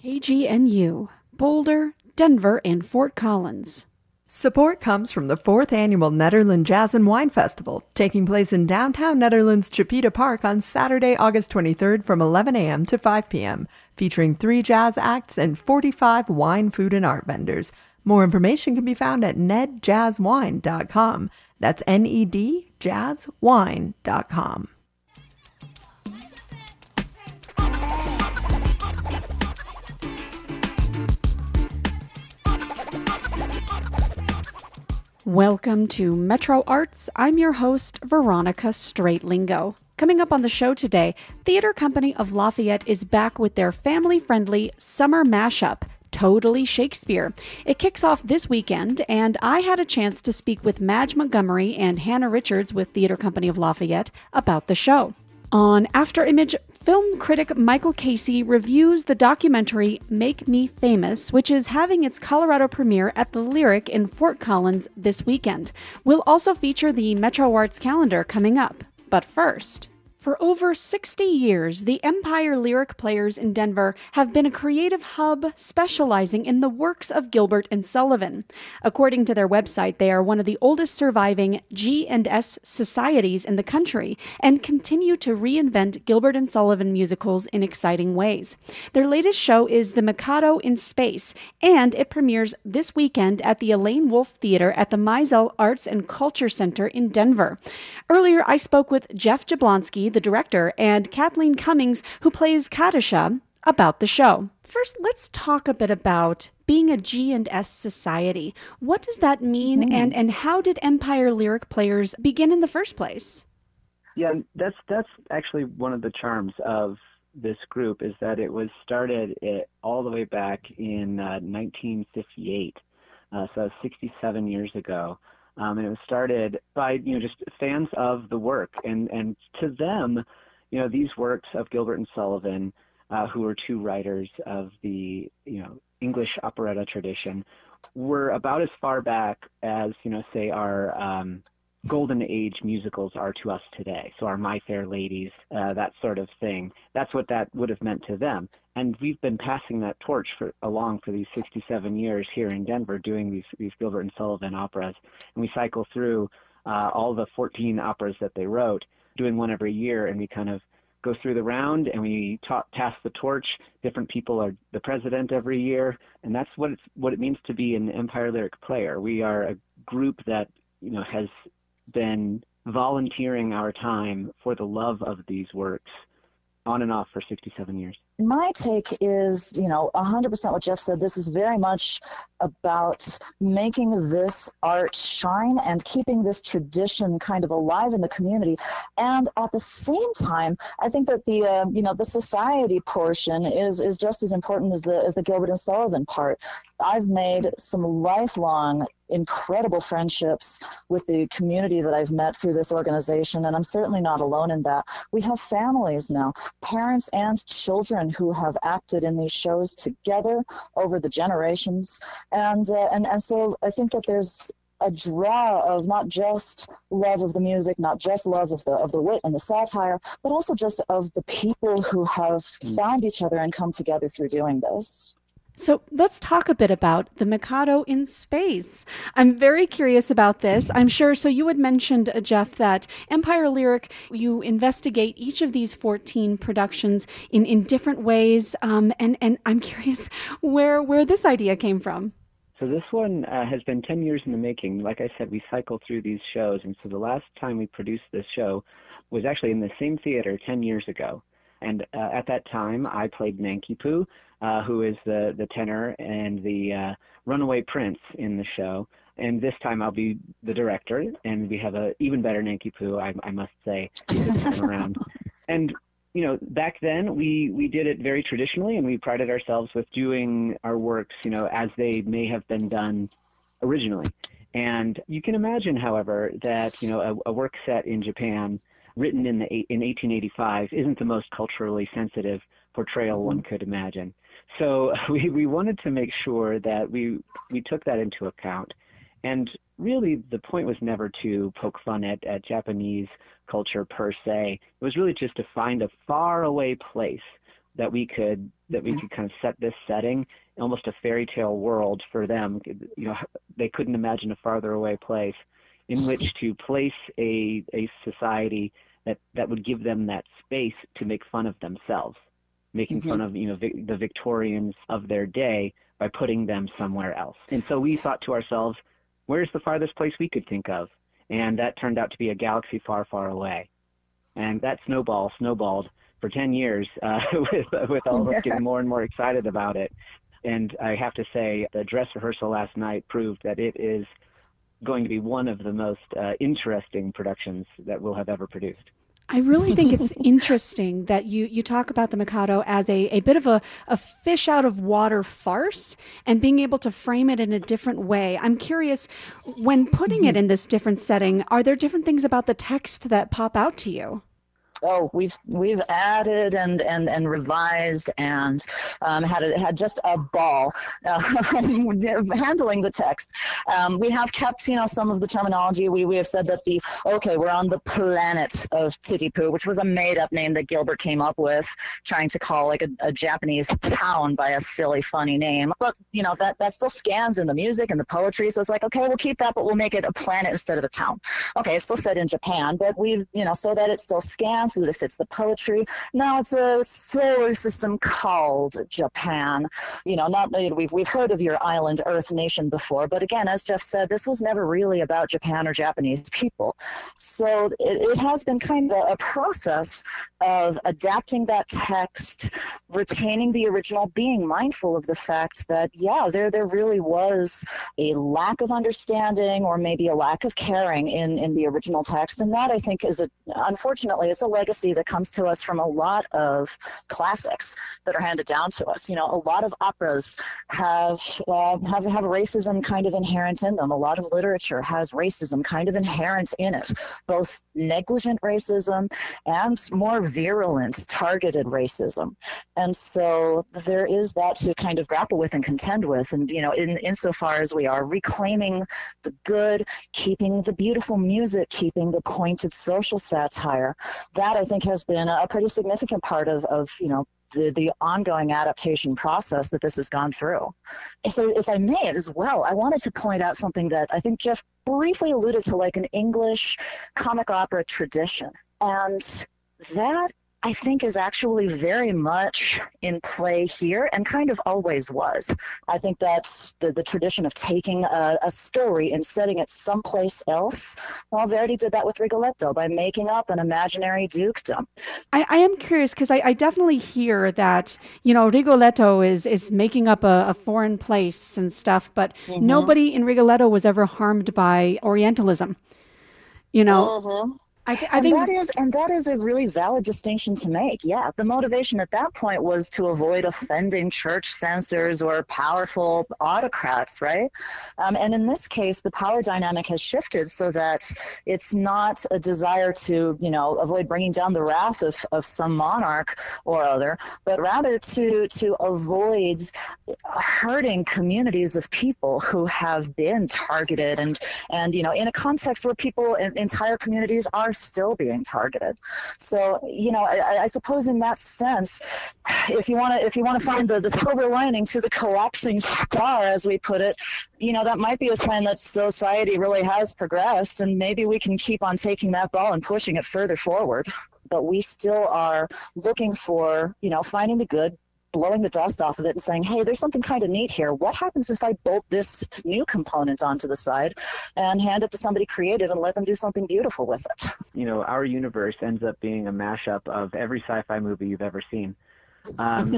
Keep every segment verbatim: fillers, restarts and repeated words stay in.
K G N U, Boulder, Denver, and Fort Collins. Support comes from the fourth Annual Nederland Jazz and Wine Festival, taking place in downtown Nederland's Chipeta Park on Saturday, August twenty-third from eleven a.m. to five p.m., featuring three jazz acts and forty-five wine, food, and art vendors. More information can be found at ned jazz wine dot com. That's N E D jazz wine dot com. Welcome to Metro Arts. I'm your host, Veronica Straitlingo. Coming up on the show today, Theater Company of Lafayette is back with their family-friendly summer mashup, Totally Shakespeare. It kicks off this weekend, and I had a chance to speak with Madge Montgomery and Hannah Richards with Theater Company of Lafayette about the show. On After Image, film critic Michael Casey reviews the documentary Make Me Famous, which is having its Colorado premiere at the Lyric in Fort Collins this weekend. We'll also feature the Metro Arts calendar coming up. But first, for over sixty years, the Empire Lyric Players in Denver have been a creative hub specializing in the works of Gilbert and Sullivan. According to their website, they are one of the oldest surviving G and S societies in the country and continue to reinvent Gilbert and Sullivan musicals in exciting ways. Their latest show is The Mikado in Space, and it premieres this weekend at the Elaine Wolf Theater at the Mizell Arts and Culture Center in Denver. Earlier, I spoke with Jeff Jablonski, the director, and Kathleen Cummings, who plays Kadisha, about the show. First, let's talk a bit about being a G and S society. What does that mean, mm-hmm. and, and how did Empire Lyric Players begin in the first place? Yeah, that's that's actually one of the charms of this group, is that it was started it, all the way back in uh, nineteen fifty-eight, uh, so sixty-seven years ago. Um, and it was started by, you know, just fans of the work. And, and to them, you know, these works of Gilbert and Sullivan, uh, who were two writers of the, you know, English operetta tradition, were about as far back as, you know, say our um, golden age musicals are to us today. So our My Fair Ladies, uh, that sort of thing. That's what that would have meant to them. And we've been passing that torch for along for these sixty-seven years here in Denver, doing these these Gilbert and Sullivan operas. And we cycle through uh, all the fourteen operas that they wrote, doing one every year, and we kind of go through the round and we ta- pass the torch. Different people are the president every year, and that's what it's what it means to be an Empire Lyric Player. We are a group that, you know, has been volunteering our time for the love of these works on and off for sixty-seven years. My take is, you know, one hundred percent what Jeff said. This is very much about making this art shine and keeping this tradition kind of alive in the community. And at the same time, I think that the, uh, you know, the society portion is, is just as important as the, as the Gilbert and Sullivan part. I've made some lifelong incredible friendships with the community that I've met through this organization, and I'm certainly not alone in that. We have families now, parents and children who have acted in these shows together over the generations, and uh, and and so I think that there's a draw of not just love of the music, not just love of the of the wit and the satire, but also just of the people who have found each other and come together through doing this. So let's talk a bit about The Mikado in Space. I'm very curious about this. I'm sure, so you had mentioned, uh, Jeff, that Empire Lyric, you investigate each of these fourteen productions in, in different ways, um, and, and I'm curious where, where this idea came from. So this one uh, has been ten years in the making. Like I said, we cycle through these shows, and so the last time we produced this show was actually in the same theater ten years ago. And uh, at that time, I played Nanki Poo, uh, who is the, the tenor and the uh, runaway prince in the show. And this time I'll be the director, and we have a even better Nanki Poo, I, I must say, this time around. And, you know, back then we, we did it very traditionally, and we prided ourselves with doing our works, you know, as they may have been done originally. And you can imagine, however, that, you know, a, a work set in Japan written in the in eighteen eighty-five isn't the most culturally sensitive portrayal one could imagine. So we, we wanted to make sure that we we took that into account. And really the point was never to poke fun at, at Japanese culture per se. It was really just to find a faraway place that we could that we could kind of set this setting, almost a fairy tale world for them. You know, they couldn't imagine a farther away place in which to place a a society that, that would give them that space to make fun of themselves, making mm-hmm. fun of, you know, vi- the Victorians of their day by putting them somewhere else. And so we thought to ourselves, where's the farthest place we could think of? And that turned out to be a galaxy far, far away. And that snowball snowballed for ten years uh, with, with all of us getting more and more excited about it. And I have to say, the dress rehearsal last night proved that it is going to be one of the most uh, interesting productions that we'll have ever produced. I really think it's interesting that you, you talk about the Mikado as a, a bit of a, a fish out of water farce and being able to frame it in a different way. I'm curious, when putting it in this different setting, are there different things about the text that pop out to you? Oh, we've we've added and and, and revised and um, had a, had just a ball uh, handling the text. Um, we have kept, you know, some of the terminology. We we have said that the okay, we're on the planet of Titipu, which was a made up name that Gilbert came up with, trying to call like a, a Japanese town by a silly, funny name. But you know that that still scans in the music and the poetry. So it's like, okay, we'll keep that, but we'll make it a planet instead of a town. Okay, it's still set in Japan, but we've, you know, so that it still scans, so that it fits the poetry. Now it's a solar system called Japan. You know, not we've we've heard of your island Earth nation before, but again, as Jeff said, this was never really about Japan or Japanese people. So it, it has been kind of a process of adapting that text, retaining the original, being mindful of the fact that, yeah, there there really was a lack of understanding or maybe a lack of caring in, in the original text. And that, I think, is, a, unfortunately, it's a legacy that comes to us from a lot of classics that are handed down to us. You know, a lot of operas have, uh, have, have racism kind of inherent in them. A lot of literature has racism kind of inherent in it, both negligent racism and more virulent, targeted racism. And so there is that to kind of grapple with and contend with. And, you know, in insofar as we are reclaiming the good, keeping the beautiful music, keeping the pointed social satire, that I think has been a pretty significant part of, of you know, the, the ongoing adaptation process that this has gone through. If I, if I may as well, I wanted to point out something that I think Jeff briefly alluded to, like an English comic opera tradition. And that, I think, is actually very much in play here and kind of always was. I think that's the, the tradition of taking a, a story and setting it someplace else. Well, Verdi did that with Rigoletto by making up an imaginary dukedom. I, I am curious because I, I definitely hear that, you know, Rigoletto is, is making up a, a foreign place and stuff, but mm-hmm. nobody in Rigoletto was ever harmed by Orientalism, you know? Mm-hmm. I, th- I and think that is and that is a really valid distinction to make. Yeah, the motivation at that point was to avoid offending church censors or powerful autocrats, right? Um, and in this case, the power dynamic has shifted so that it's not a desire to, you know, avoid bringing down the wrath of, of some monarch or other, but rather to to avoid hurting communities of people who have been targeted and and you know, in a context where people, entire communities are still being targeted. So, you know, I, I suppose in that sense, if you want to, if you want to find the, the silver lining to the collapsing star, as we put it, you know, that might be a sign that society really has progressed, and maybe we can keep on taking that ball and pushing it further forward. But we still are looking for, you know, finding the good, blowing the dust off of it and saying, hey, there's something kind of neat here. What happens if I bolt this new component onto the side and hand it to somebody creative and let them do something beautiful with it? You know, our universe ends up being a mashup of every sci-fi movie you've ever seen. Um,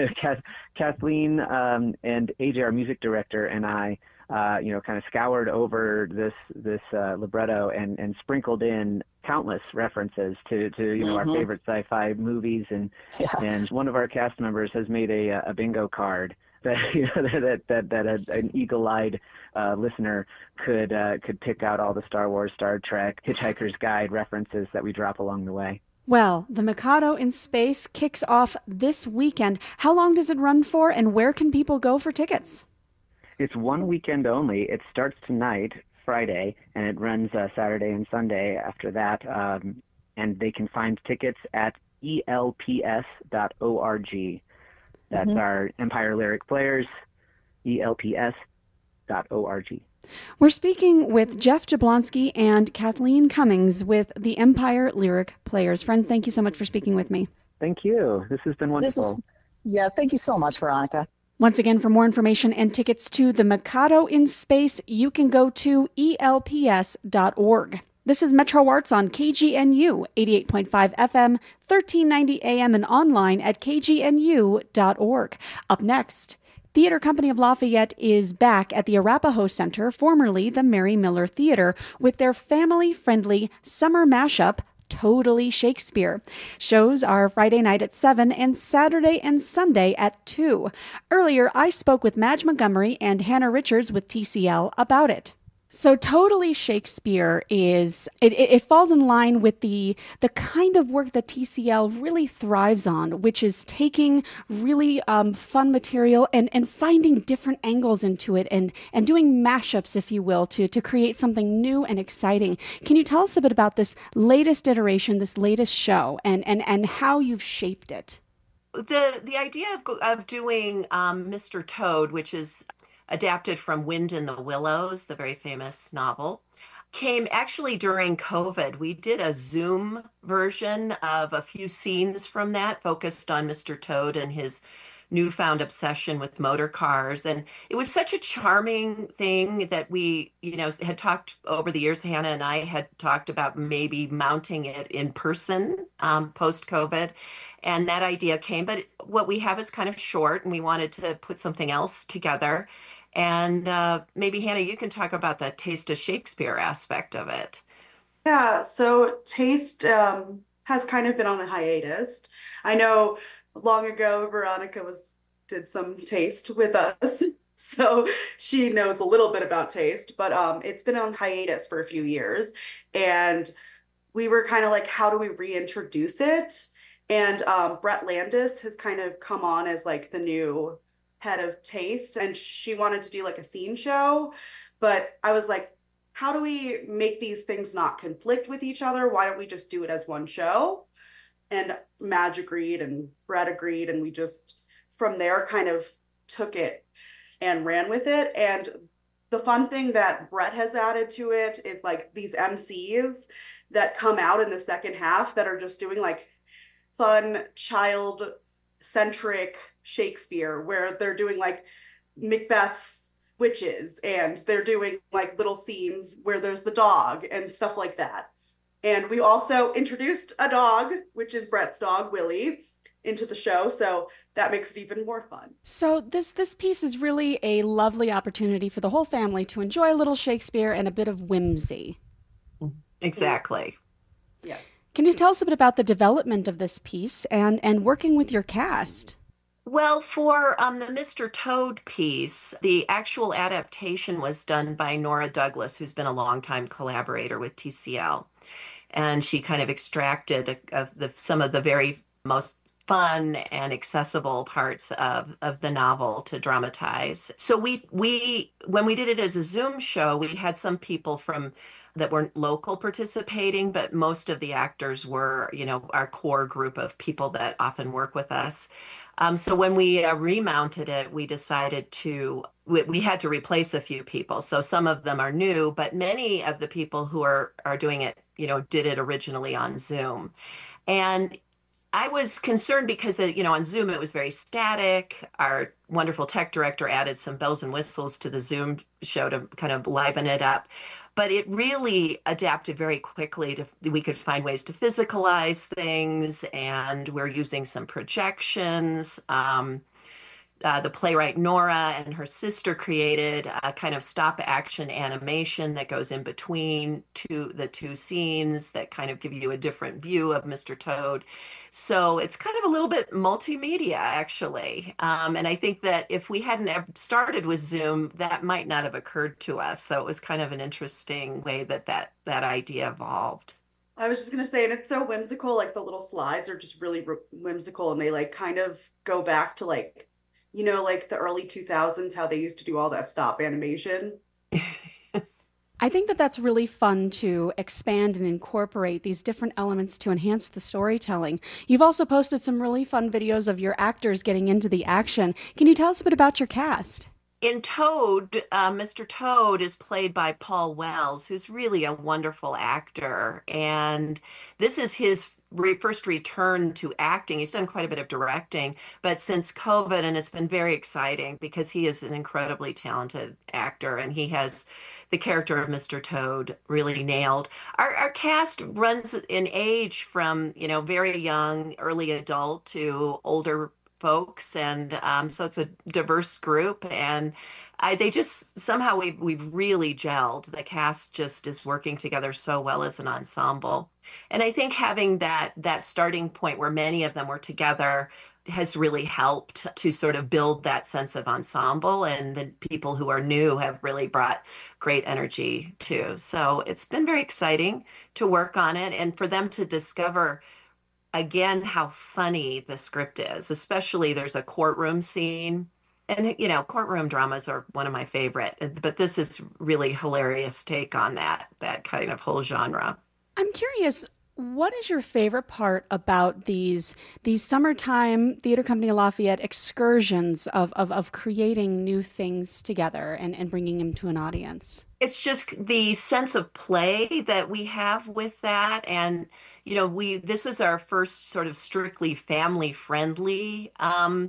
Kathleen um, and A J, our music director, and I, uh, you know, kind of scoured over this this uh, libretto and, and sprinkled in countless references to, to you know, mm-hmm. our favorite sci-fi movies, and yeah. and one of our cast members has made a, a bingo card that you know, that that that a, an eagle-eyed uh, listener could uh, could pick out all the Star Wars, Star Trek, Hitchhiker's Guide references that we drop along the way. Well, the Mikado in Space kicks off this weekend. How long does it run for, and where can people go for tickets? It's one weekend only. It starts tonight, Friday, and it runs uh, Saturday and Sunday after that. Um, and they can find tickets at E L P S dot org. That's mm-hmm. our Empire Lyric Players, E L P S dot org. We're speaking with Jeff Jablonski and Kathleen Cummings with the Empire Lyric Players. Friends, thank you so much for speaking with me. Thank you. This has been wonderful. This is, yeah, thank you so much, Veronica. Once again, for more information and tickets to the Mikado in Space, you can go to E L P S dot org. This is Metro Arts on K G N U, eighty-eight point five F M, thirteen ninety A M, and online at K G N U dot org. Up next, Theater Company of Lafayette is back at the Arapahoe Center, formerly the Mary Miller Theater, with their family-friendly summer mashup, Totally Shakespeare. Shows are Friday night at seven and Saturday and Sunday at two. Earlier, I spoke with Madge Montgomery and Hannah Richards with T C L about it. So Totally Shakespeare is, it, it, it falls in line with the the kind of work that T C L really thrives on, which is taking really um, fun material and, and finding different angles into it and, and doing mashups, if you will, to, to create something new and exciting. Can you tell us a bit about this latest iteration, this latest show, and, and, and how you've shaped it? The, the idea of, of doing um, Mister Toad, which is adapted from Wind in the Willows, the very famous novel, came actually during COVID. We did a Zoom version of a few scenes from that, focused on Mister Toad and his newfound obsession with motor cars. And it was such a charming thing that we, you know, had talked over the years. Hannah and I had talked about maybe mounting it in person um, post-COVID. And that idea came. But what we have is kind of short, and we wanted to put something else together. And uh, maybe, Hannah, you can talk about the Taste of Shakespeare aspect of it. Yeah, so Taste um, has kind of been on a hiatus. I know long ago, Veronica was did some Taste with us, so she knows a little bit about Taste, but um, it's been on hiatus for a few years. And we were kind of like, how do we reintroduce it? And um, Brett Landis has kind of come on as like the new head of Taste, and she wanted to do like a scene show, but I was like, how do we make these things not conflict with each other? Why don't we just do it as one show? And Madge agreed and Brett agreed, and we just from there kind of took it and ran with it. And the fun thing that Brett has added to it is like these M Cs that come out in the second half that are just doing like fun child centric Shakespeare, where they're doing like Macbeth's witches, and they're doing like little scenes where there's the dog and stuff like that. And we also introduced a dog, which is Brett's dog, Willie, into the show, so that makes it even more fun. So this this piece is really a lovely opportunity for the whole family to enjoy a little Shakespeare and a bit of whimsy. Exactly. Yes. Can you tell us a bit about the development of this piece and, and working with your cast? Well, for um, the Mister Toad piece, the actual adaptation was done by Nora Douglas, who's been a longtime collaborator with T C L. And she kind of extracted a, of the, some of the very most fun and accessible parts of, of the novel to dramatize. So we, we when we did it as a Zoom show, we had some people from that weren't local participating, but most of the actors were, you know, our core group of people that often work with us. Um, so when we uh, remounted it, we decided to, we, we had to replace a few people. So some of them are new, but many of the people who are, are doing it, you know, did it originally on Zoom. And I was concerned because, you know, on Zoom, it was very static. Our wonderful tech director added some bells and whistles to the Zoom show to kind of liven it up. But it really adapted very quickly to, we could find ways to physicalize things, and we're using some projections. Um, uh, the playwright Nora and her sister created a kind of stop action animation that goes in between two, the two scenes that kind of give you a different view of Mister Toad. So it's kind of a little bit multimedia, actually. Um, and I think that if we hadn't ever started with Zoom, that might not have occurred to us. So it was kind of an interesting way that that, that idea evolved. I was just going to say, and it's so whimsical, like the little slides are just really whimsical, and they like kind of go back to like, you know, like the early two thousands, how they used to do all that stop animation. I think that that's really fun to expand and incorporate these different elements to enhance the storytelling. You've also posted some really fun videos of your actors getting into the action. Can you tell us a bit about your cast? In Toad, uh, Mister Toad is played by Paul Wells, who's really a wonderful actor. And this is his re first return to acting. He's done quite a bit of directing, but since COVID, and it's been very exciting because he is an incredibly talented actor and he has the character of Mister Toad really nailed. Our, our cast runs in age from, you know, very young, early adult to older folks, and um, so it's a diverse group, and I, they just somehow we've we've really gelled. The cast just is working together so well as an ensemble, and I think having that that starting point where many of them were together has really helped to sort of build that sense of ensemble, and the people who are new have really brought great energy too. So it's been very exciting to work on it and for them to discover again how funny the script is. Especially there's a courtroom scene, and you know courtroom dramas are one of my favorite, but this is really hilarious take on that that kind of whole genre. I'm curious, what is your favorite part about these these summertime Theater Company of Lafayette excursions of, of, of creating new things together and, and bringing them to an audience? It's just the sense of play that we have with that. And, you know, we this was our first sort of strictly family friendly um,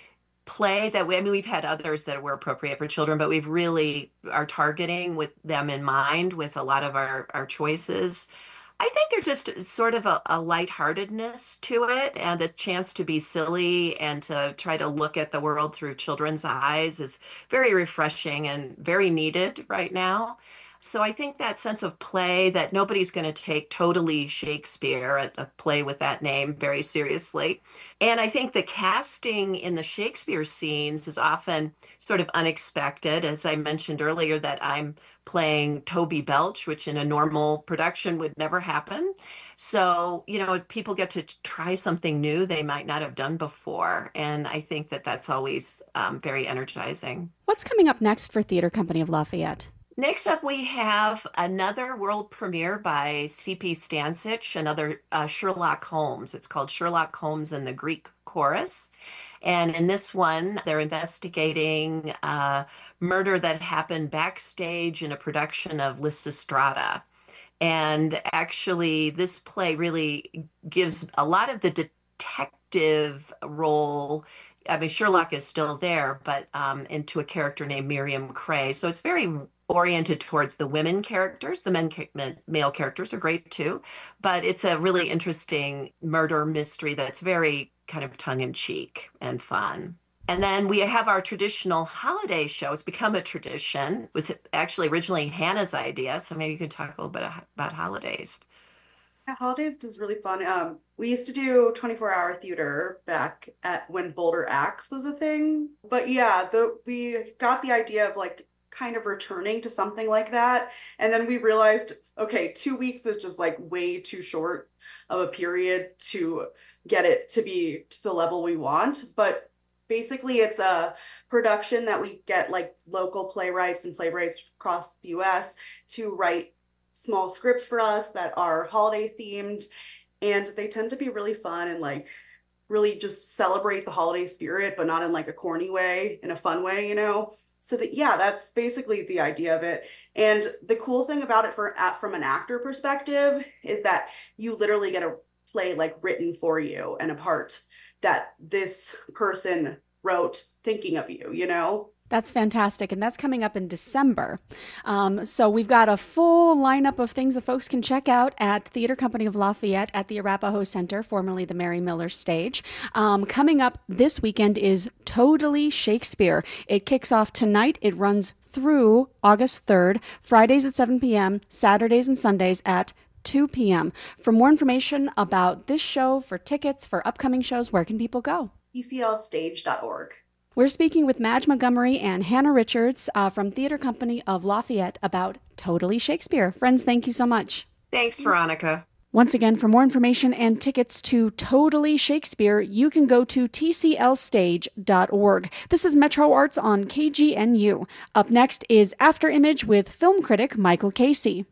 play that we, I mean, we've had others that were appropriate for children, but we've really are targeting with them in mind with a lot of our, our choices. I think there's just sort of a, a lightheartedness to it, and the chance to be silly and to try to look at the world through children's eyes is very refreshing and very needed right now. So I think that sense of play, that nobody's going to take Totally Shakespeare, a, a play with that name, very seriously. And I think the casting in the Shakespeare scenes is often sort of unexpected. As I mentioned earlier, that I'm playing Toby Belch, which in a normal production would never happen. So, you know, people get to try something new they might not have done before. And I think that that's always um, very energizing. What's coming up next for Theater Company of Lafayette? Next up, we have another world premiere by C P Stansich, another uh, Sherlock Holmes. It's called Sherlock Holmes and the Greek Chorus. And in this one, they're investigating a murder that happened backstage in a production of Lysistrata. And actually, this play really gives a lot of the detective role. I mean, Sherlock is still there, but um, into a character named Miriam Cray. So it's very oriented towards the women characters. The men, men male characters are great too, but it's a really interesting murder mystery that's very kind of tongue-in-cheek and fun. And then we have our traditional holiday show. It's become a tradition. It was actually originally Hannah's idea, so maybe you can talk a little bit about holidays. Yeah, holidays is really fun. Um, we used to do twenty-four hour theater back at when Boulder Acts was a thing. But yeah, the we got the idea of like kind of returning to something like that. And then we realized, okay, two weeks is just like way too short of a period to get it to be to the level we want. But basically it's a production that we get like local playwrights and playwrights across the U S to write small scripts for us that are holiday themed, and they tend to be really fun and like really just celebrate the holiday spirit, but not in like a corny way, in a fun way, you know? So that, yeah, that's basically the idea of it. And the cool thing about it for at, from an actor perspective is that you literally get a play like written for you and a part that this person wrote thinking of you, you know? That's fantastic. And that's coming up in December. Um, so we've got a full lineup of things that folks can check out at Theater Company of Lafayette at the Arapahoe Center, formerly the Mary Miller Stage. Um, coming up this weekend is Totally Shakespeare. It kicks off tonight. It runs through August third, Fridays at seven p.m., Saturdays and Sundays at two p.m. For more information about this show, for tickets, for upcoming shows, where can people go? E C L stage dot org. We're speaking with Madge Montgomery and Hannah Richards uh, from Theater Company of Lafayette about Totally Shakespeare. Friends, thank you so much. Thanks, Veronica. Once again, for more information and tickets to Totally Shakespeare, you can go to t c l stage dot org. This is Metro Arts on K G N U. Up next is After Image with film critic Michael Casey.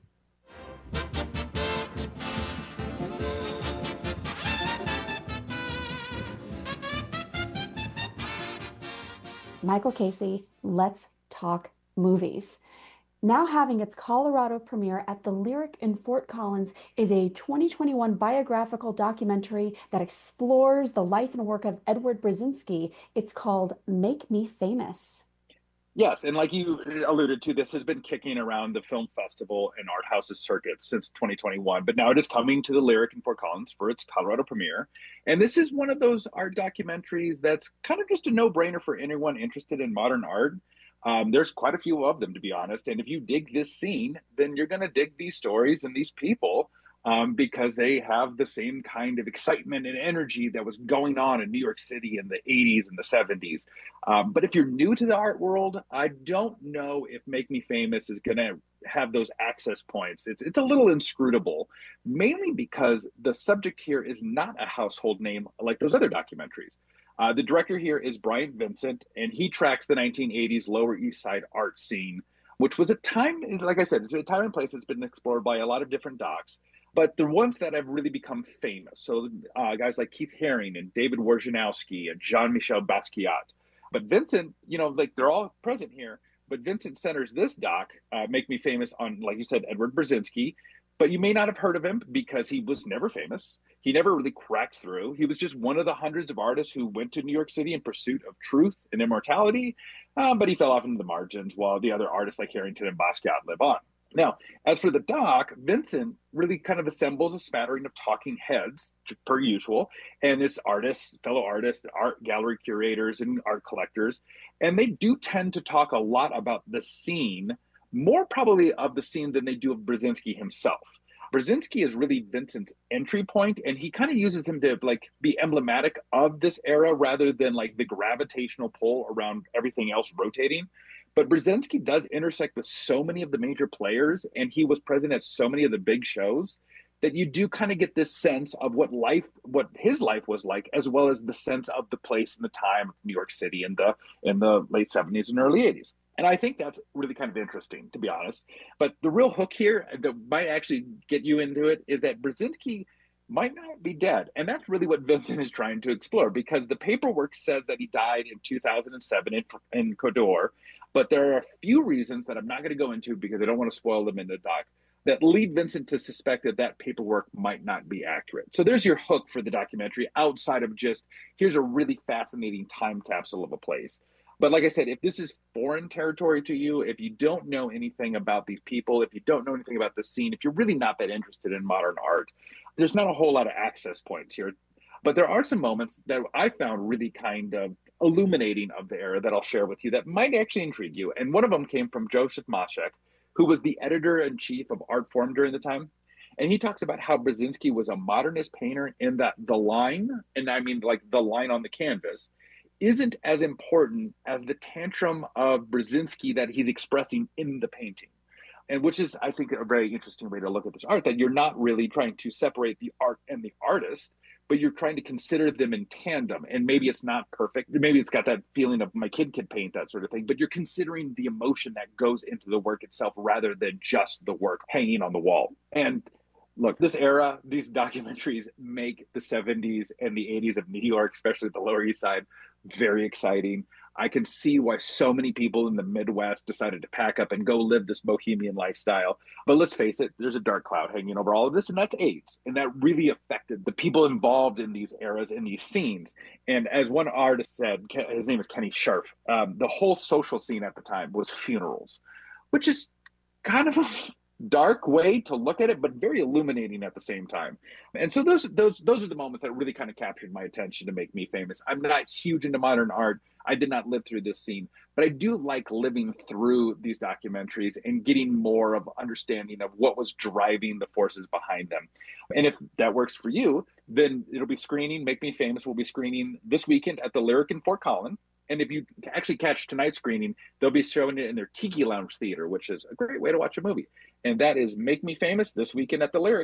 Michael Casey, let's talk movies. Now having its Colorado premiere at the Lyric in Fort Collins is a twenty twenty-one biographical documentary that explores the life and work of Edward Brzezinski. It's called Make Me Famous. Yes, and like you alluded to, this has been kicking around the film festival and art houses circuit since twenty twenty-one, but now it is coming to the Lyric in Fort Collins for its Colorado premiere. And this is one of those art documentaries that's kind of just a no-brainer for anyone interested in modern art. Um, there's quite a few of them, to be honest. And if you dig this scene, then you're going to dig these stories and these people um, because they have the same kind of excitement and energy that was going on in New York City in the eighties and the seventies. Um, but if you're new to the art world, I don't know if Make Me Famous is going to have those access points. It's, it's a little inscrutable, mainly because the subject here is not a household name like those other documentaries. Uh, the director here is Bryant Vincent, and he tracks the nineteen eighties Lower East Side art scene, which was a time, like I said, it's a time and place that's been explored by a lot of different docs, but the ones that have really become famous. So uh, guys like Keith Haring and David Wojnarowski and Jean-Michel Basquiat. But Vincent, you know, like they're all present here, but Vincent centers this doc, uh, Make Me Famous, on, like you said, Edward Brzezinski. But you may not have heard of him because he was never famous. He never really cracked through. He was just one of the hundreds of artists who went to New York City in pursuit of truth and immortality, uh, but he fell off into the margins while the other artists like Harrington and Basquiat live on. Now, as for the doc, Vincent really kind of assembles a smattering of talking heads, per usual, and it's artists, fellow artists, art gallery curators, and art collectors. And they do tend to talk a lot about the scene, more probably of the scene than they do of Brzezinski himself. Brzezinski is really Vincent's entry point, and he kind of uses him to like be emblematic of this era rather than like the gravitational pull around everything else rotating. But Brzezinski does intersect with so many of the major players, and he was present at so many of the big shows that you do kind of get this sense of what life, what his life was like, as well as the sense of the place and the time of New York City in the in the late seventies and early eighties. And I think that's really kind of interesting, to be honest. But the real hook here that might actually get you into it is that Brzezinski might not be dead. And that's really what Vincent is trying to explore, because the paperwork says that he died in two thousand seven in, in Codor. But there are a few reasons that I'm not going to go into because I don't want to spoil them in the doc that lead Vincent to suspect that that paperwork might not be accurate. So there's your hook for the documentary outside of just, here's a really fascinating time capsule of a place. But like I said, if this is foreign territory to you, if you don't know anything about these people, if you don't know anything about the scene, if you're really not that interested in modern art, there's not a whole lot of access points here. But there are some moments that I found really kind of illuminating of the era that I'll share with you that might actually intrigue you. And one of them came from Joseph Moshek, who was the editor-in-chief of Artforum during the time. And he talks about how Brzezinski was a modernist painter in that the line, and I mean like the line on the canvas, isn't as important as the tantrum of Brzezinski that he's expressing in the painting. And which is, I think, a very interesting way to look at this art, that you're not really trying to separate the art and the artist, but you're trying to consider them in tandem. And maybe it's not perfect. Maybe it's got that feeling of my kid could paint, that sort of thing, but you're considering the emotion that goes into the work itself rather than just the work hanging on the wall. And look, this era, these documentaries make the seventies and the eighties of New York, especially the Lower East Side, very exciting. I can see why so many people in the Midwest decided to pack up and go live this bohemian lifestyle. But let's face it, there's a dark cloud hanging over all of this, and that's AIDS. And that really affected the people involved in these eras, in these scenes. And as one artist said, his name is Kenny Scharf, um, the whole social scene at the time was funerals, which is kind of a dark way to look at it, but very illuminating at the same time. And so those those those are the moments that really kind of captured my attention to make me famous. I'm not huge into modern art. I did not live through this scene, but I do like living through these documentaries and getting more of understanding of what was driving the forces behind them. And if that works for you, then it'll be screening. Make Me Famous will be screening this weekend at the Lyric in Fort Collins. And if you actually catch tonight's screening, they'll be showing it in their Tiki Lounge Theater, which is a great way to watch a movie. And that is Make Me Famous this weekend at the Lyric.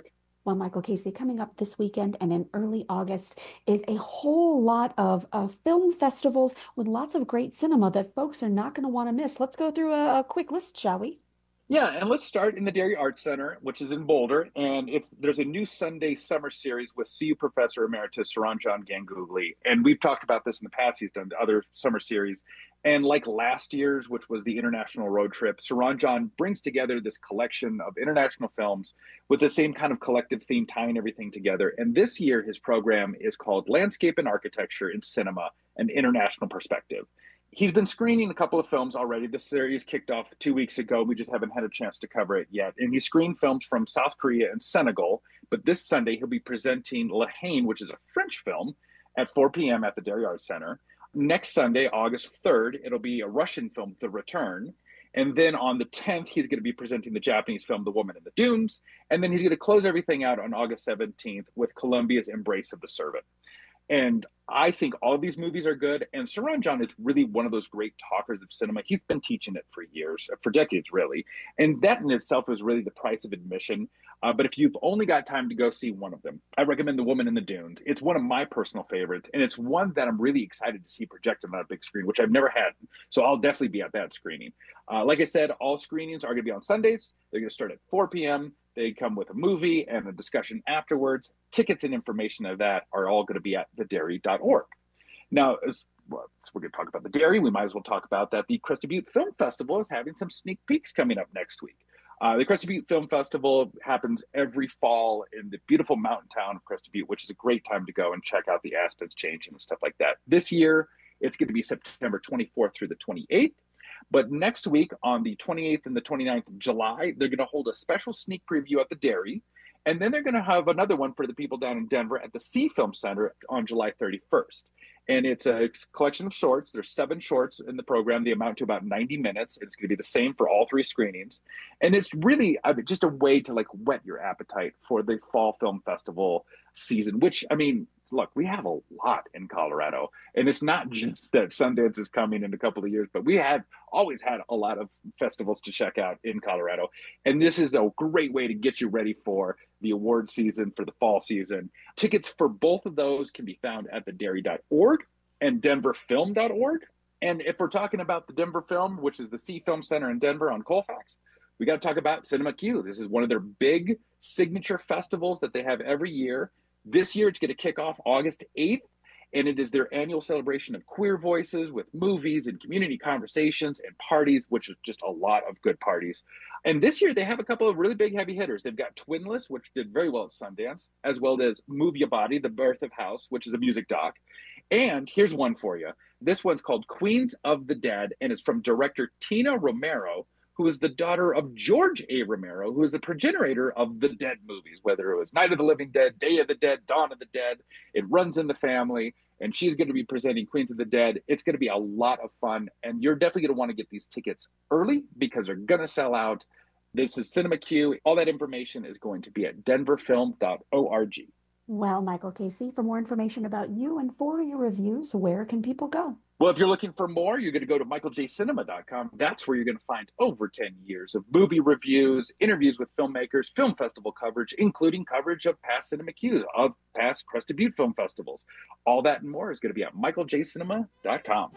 Well, Michael Casey, coming up this weekend and in early August is a whole lot of uh, film festivals with lots of great cinema that folks are not going to want to miss. Let's go through a, a quick list, shall we? Yeah, and let's start in the Derry Arts Center, which is in Boulder, and it's there's a new Sunday summer series with C U Professor Emeritus Saranjan Ganguly, and we've talked about this in the past. He's done other summer series, and like last year's, which was the International Road Trip, Saranjan brings together this collection of international films with the same kind of collective theme, tying everything together. And this year, his program is called Landscape and Architecture in Cinema: An International Perspective. He's been screening a couple of films already. This series kicked off two weeks ago. We just haven't had a chance to cover it yet. And he screened films from South Korea and Senegal. But this Sunday, he'll be presenting La Haine, which is a French film, at four p.m. at the Derry Arts Center. Next Sunday, August third, it'll be a Russian film, The Return. And then on the tenth, he's going to be presenting the Japanese film, The Woman in the Dunes. And then he's going to close everything out on August seventeenth with Colombia's Embrace of the Servant. And I think all of these movies are good. And Saranjan is really one of those great talkers of cinema. He's been teaching it for years, for decades, really. And that in itself is really the price of admission. Uh, but if you've only got time to go see one of them, I recommend The Woman in the Dunes. It's one of my personal favorites. And it's one that I'm really excited to see projected on a big screen, which I've never had. So I'll definitely be at that screening. Uh, like I said, all screenings are going to be on Sundays. They're going to start at four p.m. They come with a movie and a discussion afterwards. Tickets and information of that are all going to be at the derry dot org. Now, as well, so we're going to talk about the Derry, we might as well talk about that. The Crested Butte Film Festival is having some sneak peeks coming up next week. Uh, the Crested Butte Film Festival happens every fall in the beautiful mountain town of Crested Butte, which is a great time to go and check out the aspens changing and stuff like that. This year, it's going to be September twenty-fourth through the twenty-eighth. But next week, on the twenty-eighth and the twenty-ninth of July, they're going to hold a special sneak preview at the Derry. And then they're going to have another one for the people down in Denver at the Sea Film Center on July thirty-first. And it's a collection of shorts. There's seven shorts in the program. They amount to about ninety minutes. It's going to be the same for all three screenings. And it's really I mean, just a way to like whet your appetite for the fall film festival season, which, I mean, look, we have a lot in Colorado, and it's not just that Sundance is coming in a couple of years, but we have always had a lot of festivals to check out in Colorado. And this is a great way to get you ready for the award season, for the fall season. Tickets for both of those can be found at the derry dot org and denver film dot org. And if we're talking about the Denver Film, which is the Sea Film Center in Denver on Colfax, we got to talk about Cinema Q. This is one of their big signature festivals that they have every year. This year, it's going to kick off August eighth, and it is their annual celebration of queer voices with movies and community conversations and parties, which is just a lot of good parties. And this year, they have a couple of really big heavy hitters. They've got Twinless, which did very well at Sundance, as well as Move Your Body, The Birth of House, which is a music doc. And here's one for you. This one's called Queens of the Dead, and it's from director Tina Romero, who is the daughter of George A. Romero, who is the progenitor of the Dead movies, whether it was Night of the Living Dead, Day of the Dead, Dawn of the Dead. It runs in the family, and she's going to be presenting Queens of the Dead. It's going to be a lot of fun, and you're definitely going to want to get these tickets early because they're going to sell out. This is Cinema Q. All that information is going to be at denver film dot org. Well, Michael Casey, for more information about you and for your reviews, where can people go? Well, if you're looking for more, you're going to go to michael j cinema dot com. That's where you're going to find over ten years of movie reviews, interviews with filmmakers, film festival coverage, including coverage of past Cinema Qs, of past Crested Butte film festivals. All that and more is going to be at michael j cinema dot com.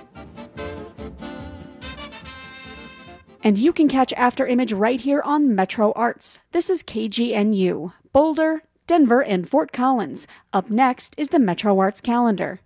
And you can catch After Image right here on Metro Arts. This is K G N U, Boulder, Denver, and Fort Collins. Up next is the Metro Arts calendar.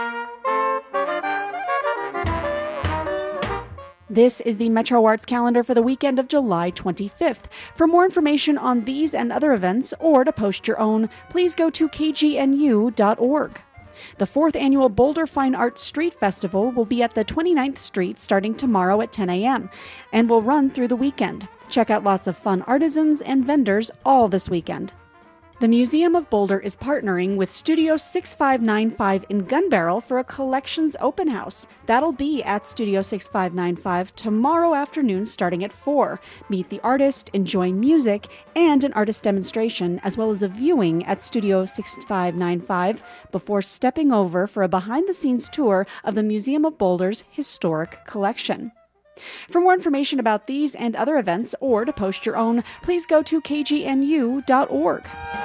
This is the Metro Arts calendar for the weekend of July twenty-fifth. For more information on these and other events, or to post your own, please go to k g n u dot org. The fourth annual Boulder Fine Arts Street Festival will be at the twenty-ninth Street starting tomorrow at ten a.m. and will run through the weekend. Check out lots of fun artisans and vendors all this weekend. The Museum of Boulder is partnering with Studio six five nine five in Gun Barrel for a collections open house. That'll be at Studio six five nine five tomorrow afternoon starting at four. Meet the artist, enjoy music, and an artist demonstration, as well as a viewing at Studio six five nine five before stepping over for a behind-the-scenes tour of the Museum of Boulder's historic collection. For more information about these and other events, or to post your own, please go to k g n u dot org.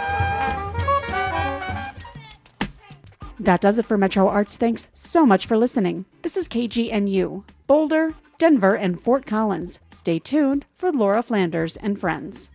That does it for Metro Arts. Thanks so much for listening. This is K G N U, Boulder, Denver, and Fort Collins. Stay tuned for Laura Flanders and Friends.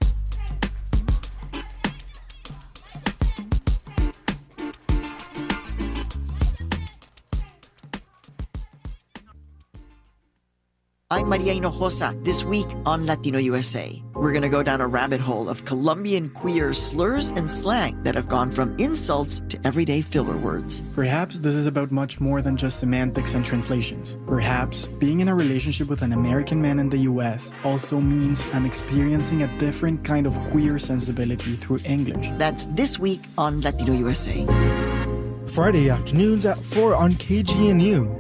I'm Maria Hinojosa. This week on Latino U S A, we're going to go down a rabbit hole of Colombian queer slurs and slang that have gone from insults to everyday filler words. Perhaps this is about much more than just semantics and translations. Perhaps being in a relationship with an American man in the U S also means I'm experiencing a different kind of queer sensibility through English. That's this week on Latino U S A. Friday afternoons at four on K G N U.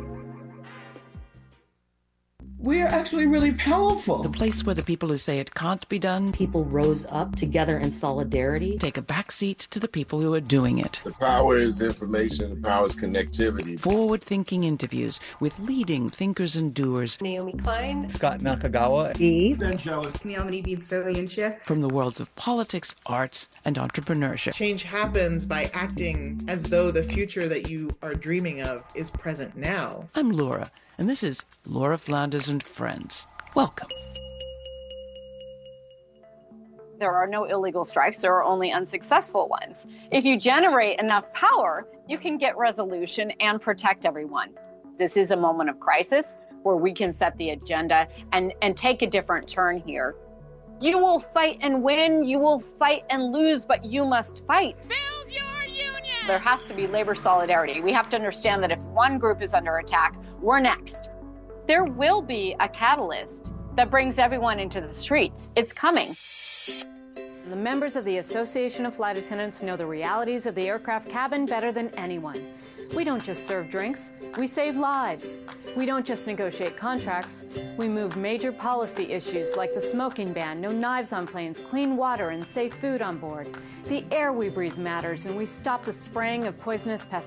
We're actually really powerful. The place where the people who say it can't be done, people rose up together in solidarity, take a backseat to the people who are doing it. The power is information, the power is connectivity. Forward-thinking interviews with leading thinkers and doers. Naomi Klein, Scott Nakagawa, Eve, from the worlds of politics, arts, and entrepreneurship. Change happens by acting as though the future that you are dreaming of is present now. I'm Laura, and this is Laura Flanders and Friends. Welcome. There are no illegal strikes, there are only unsuccessful ones. If you generate enough power, you can get resolution and protect everyone. This is a moment of crisis where we can set the agenda and, and take a different turn here. You will fight and win, you will fight and lose, but you must fight. Build your union! There has to be labor solidarity. We have to understand that if one group is under attack, we're next. There will be a catalyst that brings everyone into the streets. It's coming. The members of the Association of Flight Attendants know the realities of the aircraft cabin better than anyone. We don't just serve drinks, we save lives. We don't just negotiate contracts, we move major policy issues like the smoking ban, no knives on planes, clean water, and safe food on board. The air we breathe matters, and we stop the spraying of poisonous pesticides.